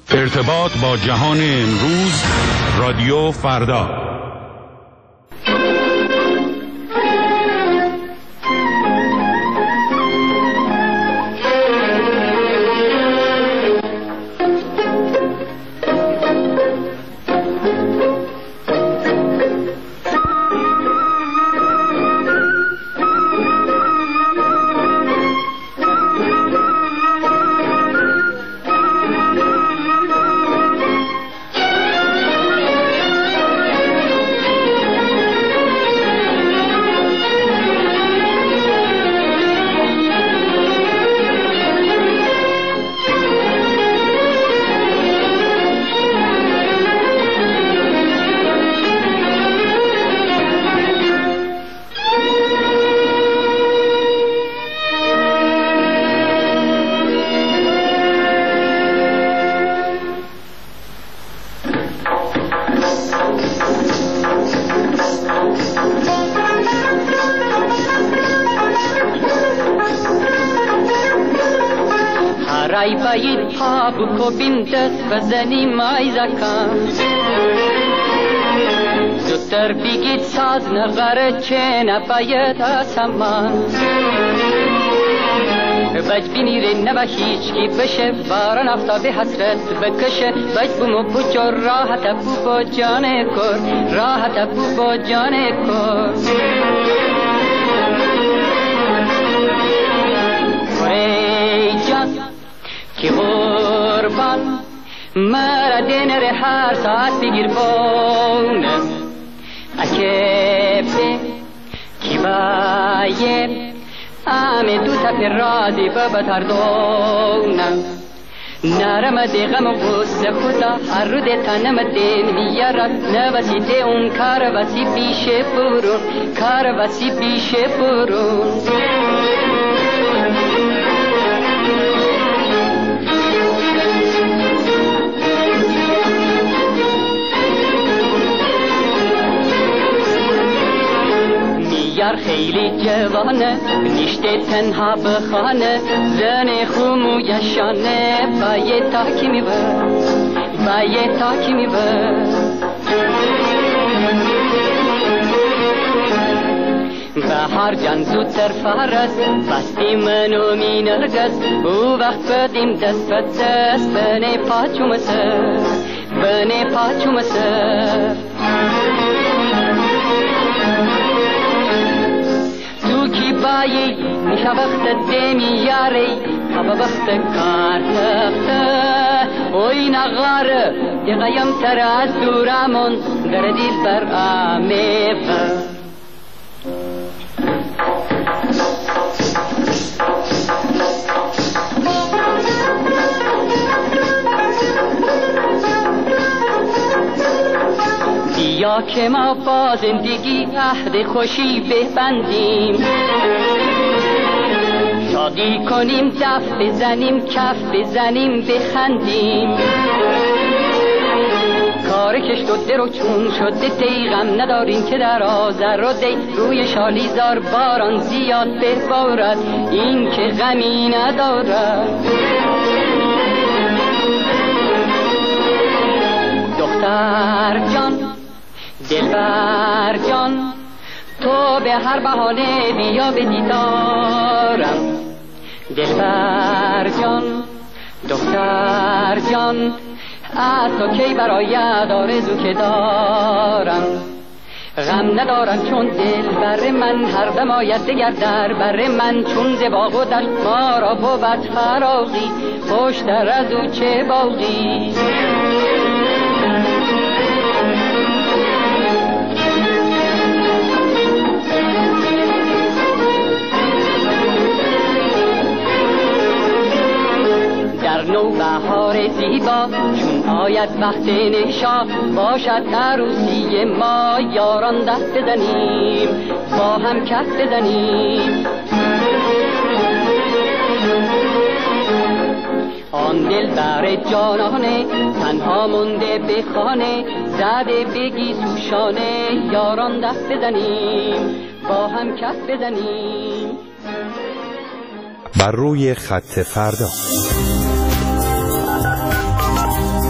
ارتباط با جهان امروز، رادیو فردا. رای باید پا بکوبیم دست بزنیم ایزکان زودتر بگید ساز نغره چه نباید آسمان بج بینیره نبا هیچ کی بشه باران آفتاب حسرت بکشه بج بومو بجور راحت بو با جان کر راحت بو با جان کر که قربان مرا دینر هر ساعت بگیر بونه اکبه کی باید آمی دو تپی رادی بابا تردونم نرم دیغم و غصه خدا هر رو دیتا نمدین میارد نوسی دی اون کار وسی بیشه برون کار وسی بیشه برون یار خیلی جوانه نیشته تنها بخانه زن خومو یشانه باید تاکی میبر باید تاکی میبر بهار جان زودتر فرست بستی منو مینرگز او وقت بدیم دست به دست بنه پاچوم سر بنه پاچوم سر کی بایی میشه وقت دمی یاری خبا وقت کار تخته اوی نغاره دیگایم تر از دورمون در دیل بر آمیفه یا که ما با زندگی عهد خوشی ببندیم شادی کنیم دف بزنیم کف بزنیم بخندیم کار کشت و در و چون شده دیغم نداریم که در آذر و دی روی شالیزار باران زیاد ببارد این که غمی ندارد دختر جان دلبر جان تو به هر بهانه بیا به دیدارم دلبر جان دختر جان از تو کی برآید آرزو که دارم غم ندارم چون دلبر من هر دم آید دگر در بر من چون ز باغ و دشت ما را بود فراغی خوشتر از او چه باغی در نوبهار زیبا چون آید وقت نشا باشد عروسی ما یاران دست بزنیم با هم کف بزنیم آن دل بر جانانه تنها مونده به خانه زده بگی سوشانه یاران دست بزنیم با هم کف بزنیم. بر روی خط فردا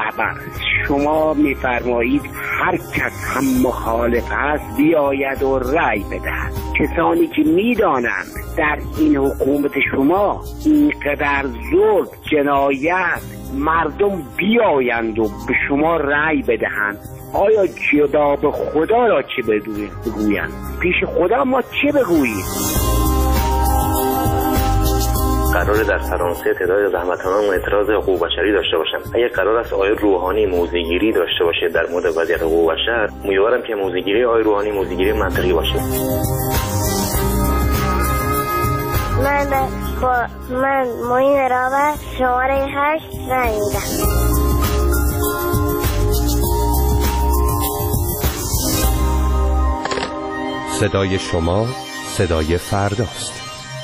رهبر، شما میفرمایید هر کس هم مخالف است بیاید و رأی بدهد. کسانی که میدانند در این حکومت شما اینقدر ظلم، جنایت، مردم بیایند و به شما رأی بدهند، آیا جدا به خدا را چه بگویند؟ پیش خدا ما چه بگوییم؟ قرار در فرانسه تعداد زحمت‌کنان اعتراض حقوق بشری داشته باشند. اگر قرار است آقای روحانی موضع‌گیری داشته باشه در مورد وضعیت حقوق بشر، امیدوارم که موضع‌گیری آقای روحانی موضع‌گیری منطقی باشه. من معین راور شماره 8 رای میدم. صدای شما صدای فرداست.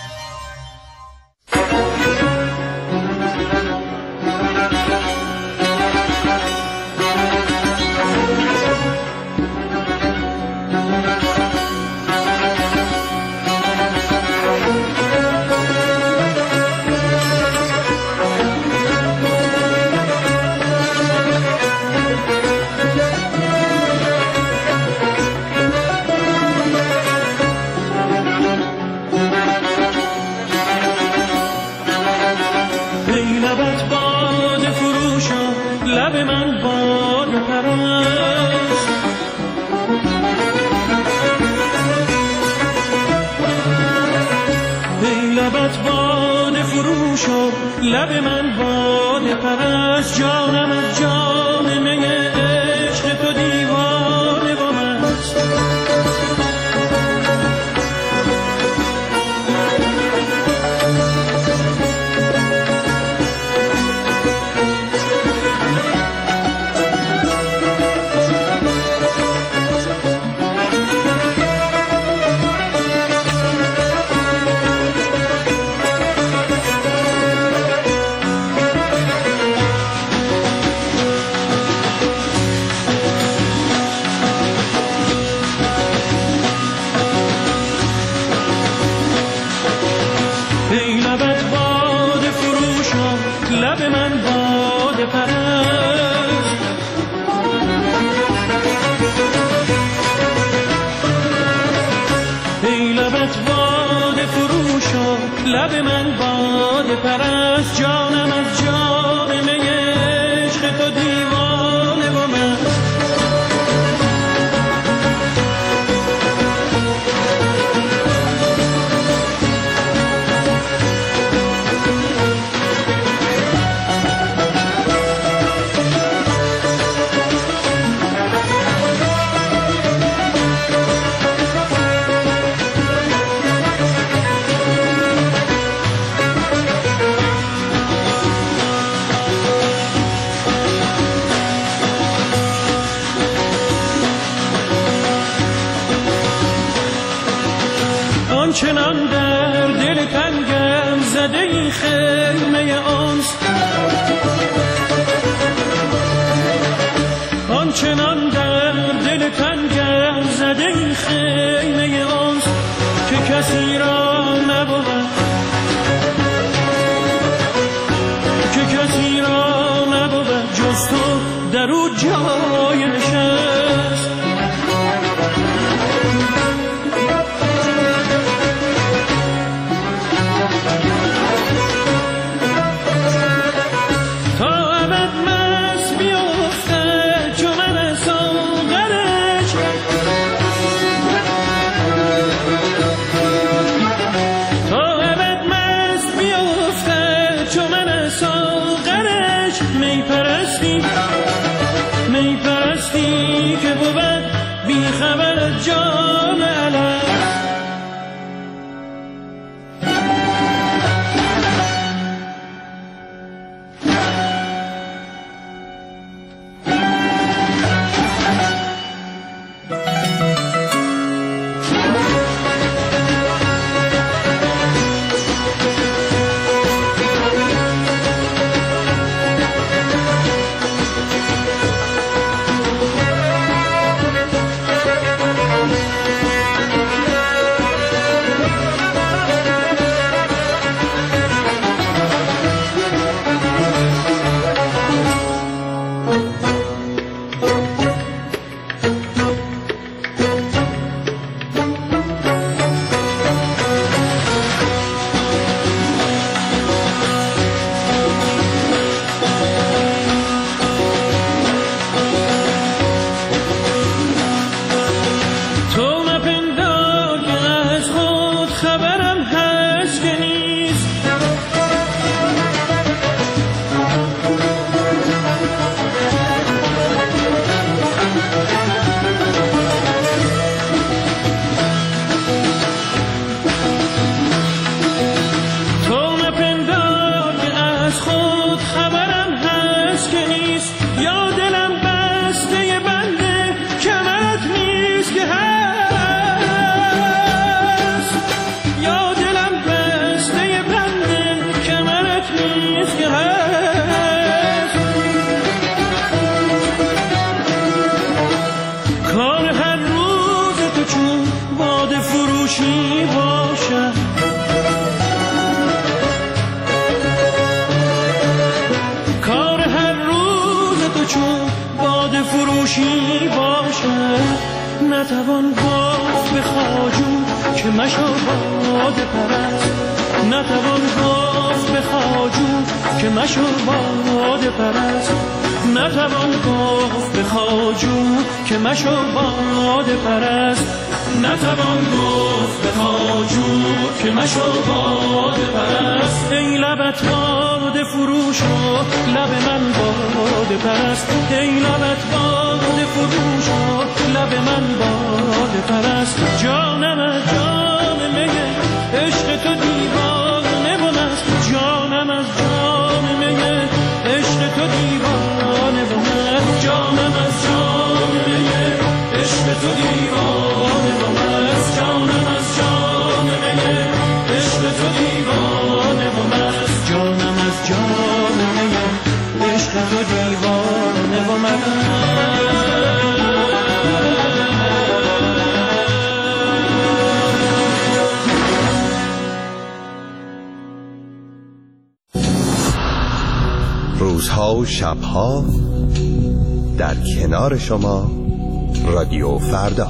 لب من باد پرست، جانم از جام می عشق تو دیوانه و مست. لب من باد پرست، جانم از جام می عشق تو دیوانه و مست. آنچنان در دل تنگم زده این خیمه آنست، آنچنان در دل تنگم زده این خیمه آنست که کسی را نبود، که کسی را نبود جز تو در او جای نشست. می پرستی که بود بی خبر جان علم. نتوان گفت به خواجو که مشو باده پرست، نتوان گفت به خواجو که مشو باده پرست، نتوان گفت به خواجو که مشو باده پرست، نتوان گفت به خواجو که مشو باده پرست. ای لبت باده فروش و لب من باده پرست، ای لبت باده فروش و لب من باده پرست. جانم جان میه عشق تو دیوانه و مست، جانم از جان میه عشق تو دیوانه و مست، جانم از جان میه عشق تو دیوانه و مست، جانم از جان میه عشق تو دیوانه و مست، جانم از جان میه عشق تو دیوانه و مست. روزها و شبها در کنار شما رادیو فردا.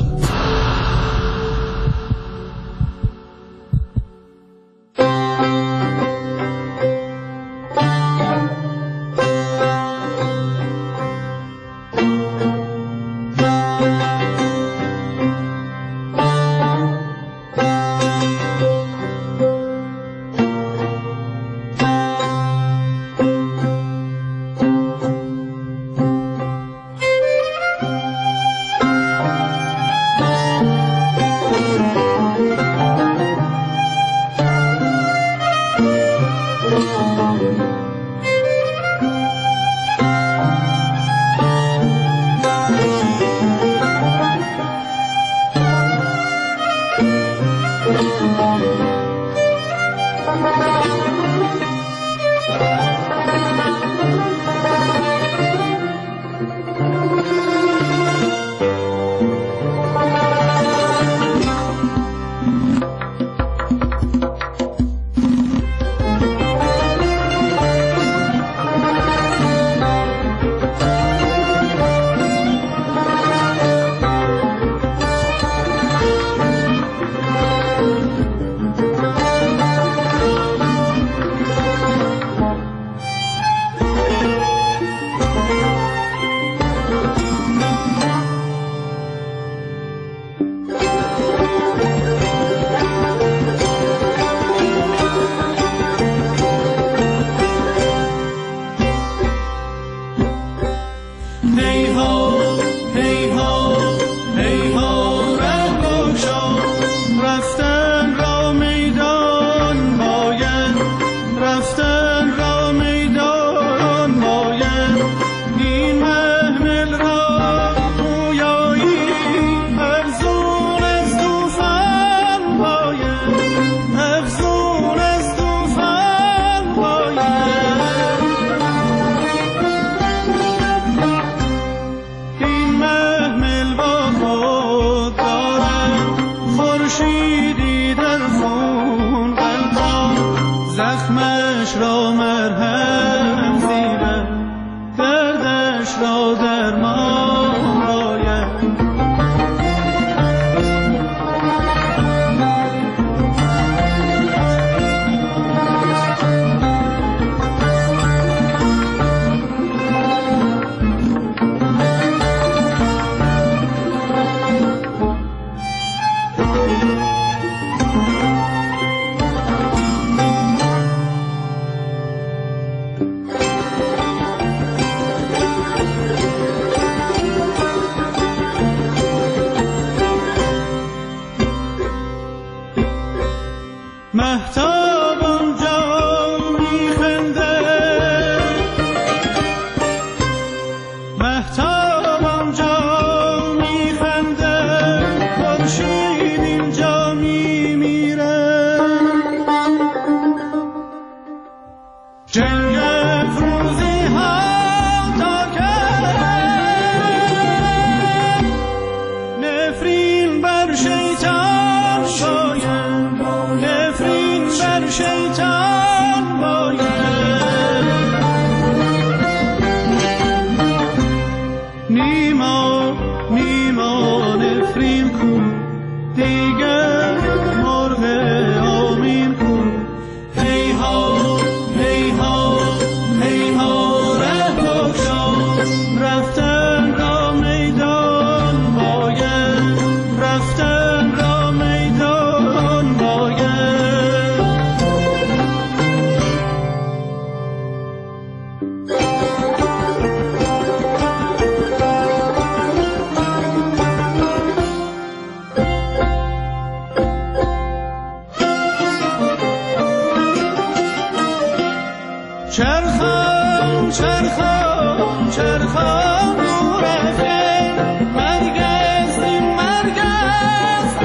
نیما نفرین چرخان چرخان چرخان دور از مرگ است این مرگ است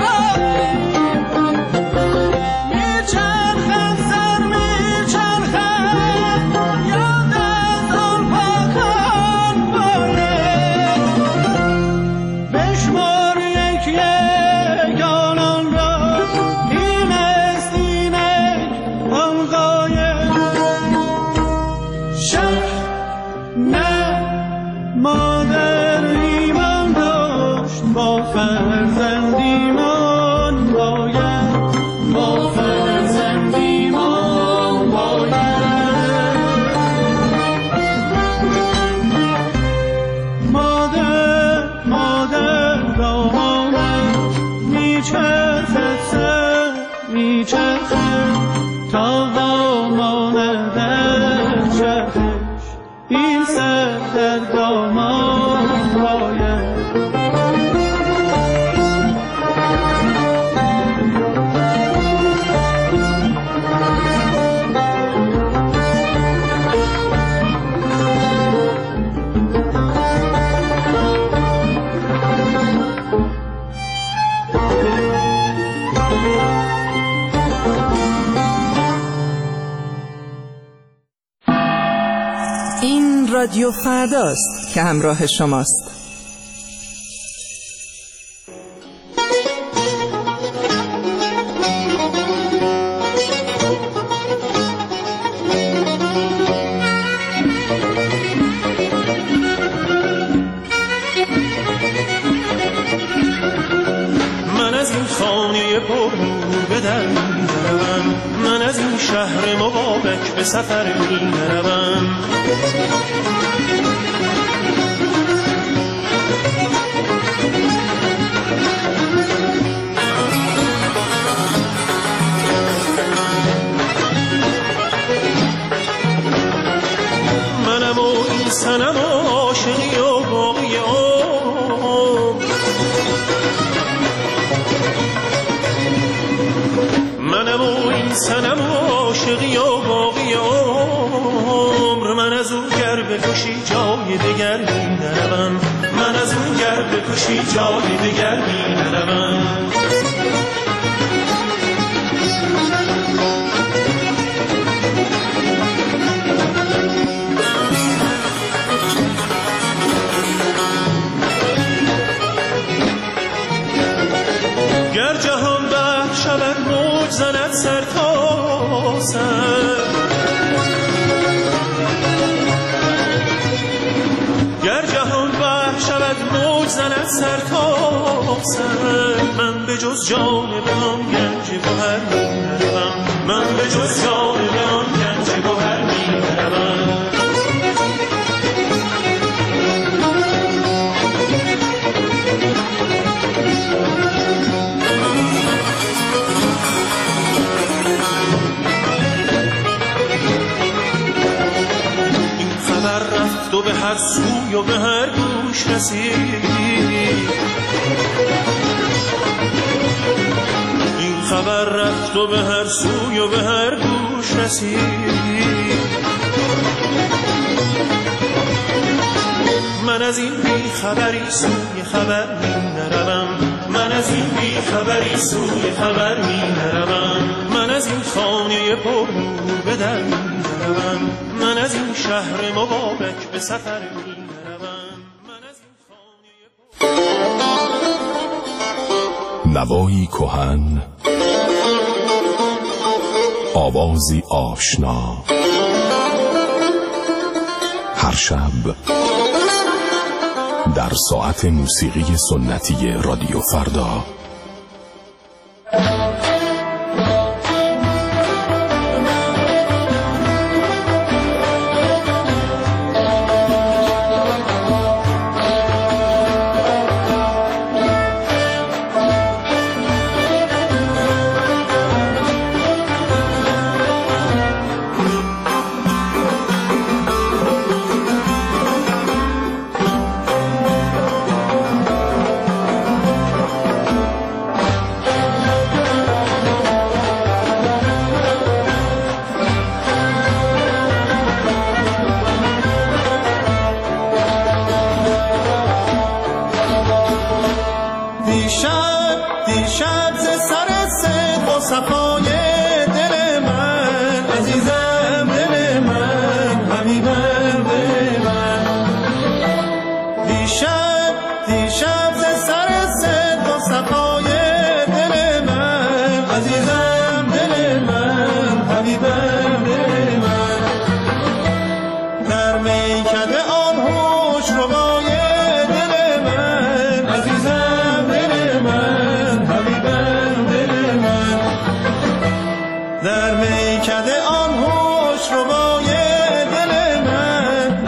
میچرخد سر میچرخد یاد از آن پاکان باره بشمار یک یک آنان را این است اینک آن غایب شک نه مادر ایمان داشت با فرزندیمان باید با فرزندیمان باید مادر دامانم میچرخد سر میچرخد تا واماند از چرخش این سر در دامان باید این رادیو فرداست که همراه شماست. من از این خانه پرنور به در می‌روم، من از این شهر مبارک به سفر می‌روم. منم و این صنم و عاشقی و باقی منم و این صنم و عاشقی و باقی عمر. من از اون گر بکشی جای دگر می نروم، من از اون گر بکشی جای دگر می نروم. گر جهان بحر شود موج زند سر تا سر، گر جهان بحر شود موج زند سر تا سر. من به جز جان به آن گنج گوهر می نروم، من به جز جان به آن گنج گوهر می نروم. رفت و به هر سوی و به هر گوش رسید، این خبر رفت و به هر سوی و به هر گوش رسید. من از این بی خبری سوی خبر می نروم، من از این بی خبری سوی خبر می نروم. من از این خانه پرنور به در می نروم، من از این شهر مبارک به سفر می نروم. من از این خانه نوایی کهن، آوازی آشنا، هر شب در ساعت موسیقی سنتی رادیو فردا.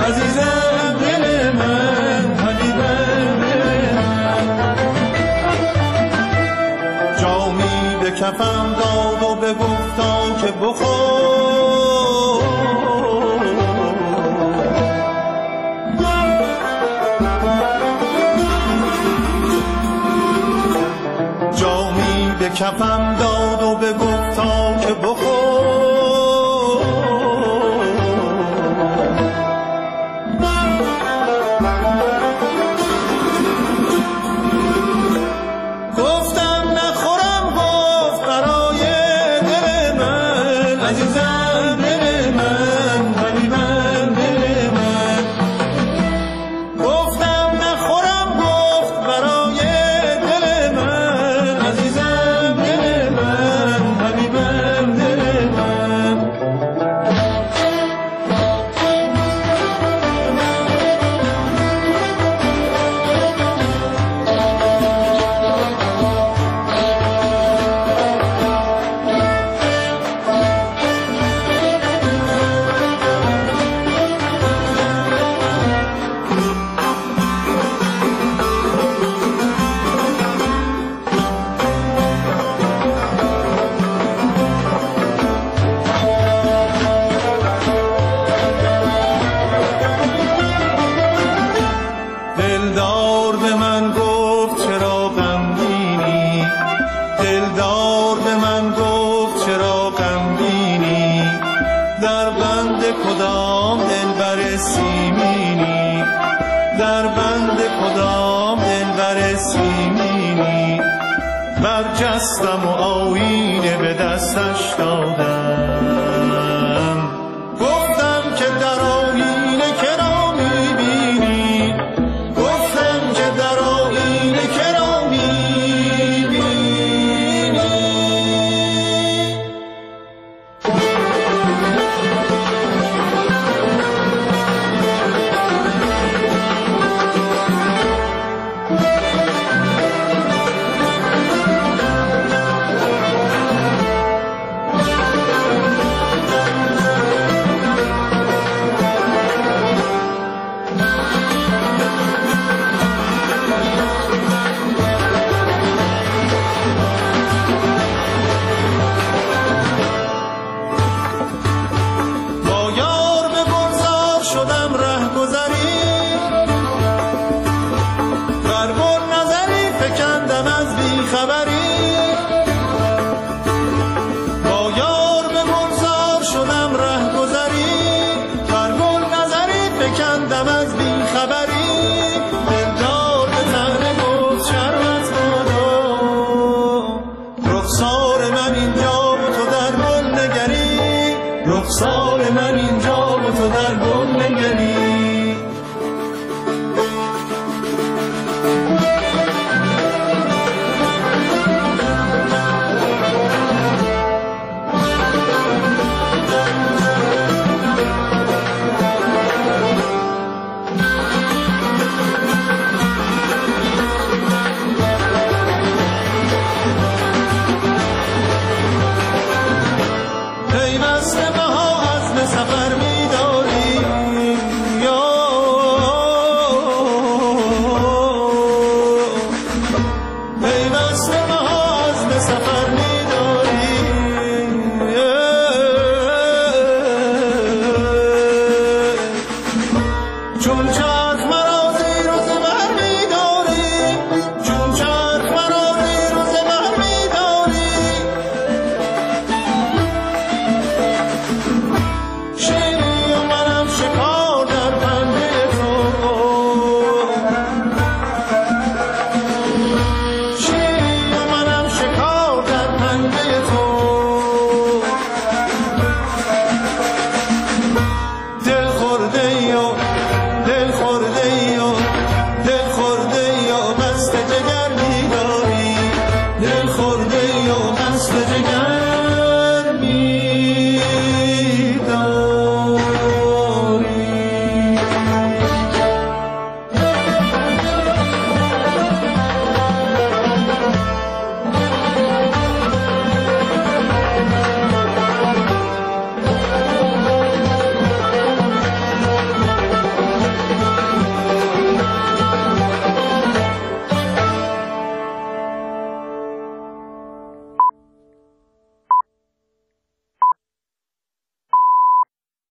عزیزم دل من، حبیبم دل من. جامی به کفم داد و بگفتا که بخور، جامی به کفم داد و بگفتا که بخور. دلدار به من گفت چرا غمگینی، دلدار به من گفت چرا غمگینی، در بند کدام دلبر سیمینی، در بند کدام دلبر سیمینی. برجستم و آیینه به دستش دادم،